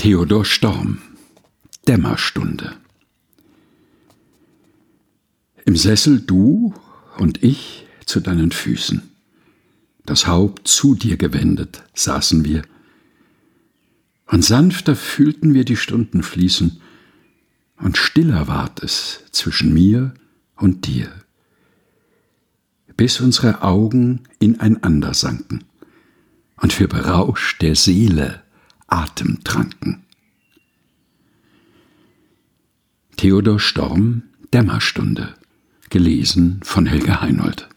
Theodor Storm, Dämmerstunde. Im Sessel du und ich zu deinen Füßen, das Haupt zu dir gewendet, saßen wir, und sanfter fühlten wir die Stunden fließen, und stiller ward es zwischen mir und dir, bis unsere Augen ineinander sanken und für Berausch der Seele Atem tranken. Theodor Storm, Dämmerstunde, gelesen von Helga Heinold.